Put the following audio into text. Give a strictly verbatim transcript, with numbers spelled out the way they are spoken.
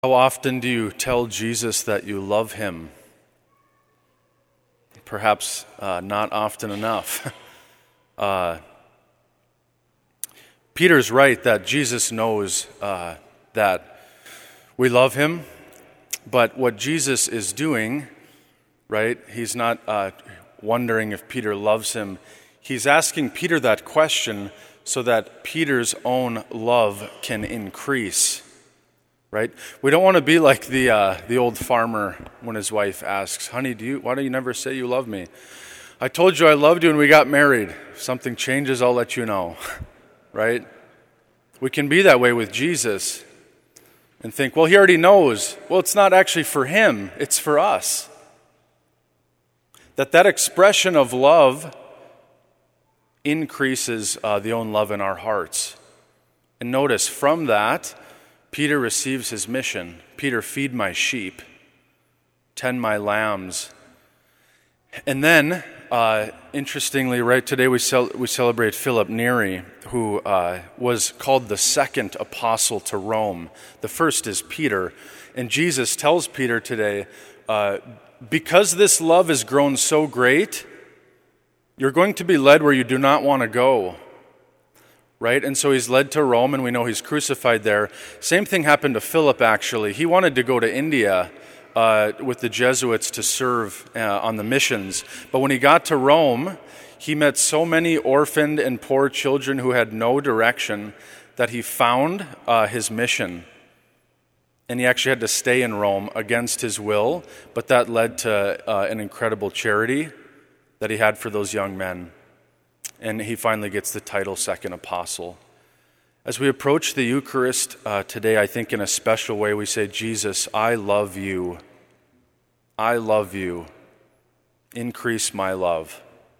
How often do you tell Jesus that you love him? Perhaps uh, not often enough. uh, Peter's right that Jesus knows uh, that we love him, but what Jesus is doing, right, he's not uh, wondering if Peter loves him. He's asking Peter that question so that Peter's own love can increase. Right? We don't want to be like the uh, the old farmer when his wife asks, "Honey, do you? Why do you never say you love me?" I told you I loved you when we got married. If something changes, I'll let you know. Right? We can be that way with Jesus and think, well, he already knows. Well, it's not actually for him. It's for us. That that expression of love increases uh, the own love in our hearts. And notice, from that, Peter receives his mission. Peter, feed my sheep, tend my lambs. And then, uh, interestingly, right today we cel- we celebrate Philip Neri, who uh, was called the second apostle to Rome. The first is Peter. And Jesus tells Peter today, uh, because this love has grown so great, you're going to be led where you do not want to go. Right? And so he's led to Rome, and we know he's crucified there. Same thing happened to Philip, actually. He wanted to go to India uh, with the Jesuits to serve uh, on the missions. But when he got to Rome, he met so many orphaned and poor children who had no direction that he found uh, his mission. And he actually had to stay in Rome against his will, but that led to uh, an incredible charity that he had for those young men. And he finally gets the title second apostle. As we approach the Eucharist uh, today, I think in a special way we say, Jesus, I love you. I love you. Increase my love.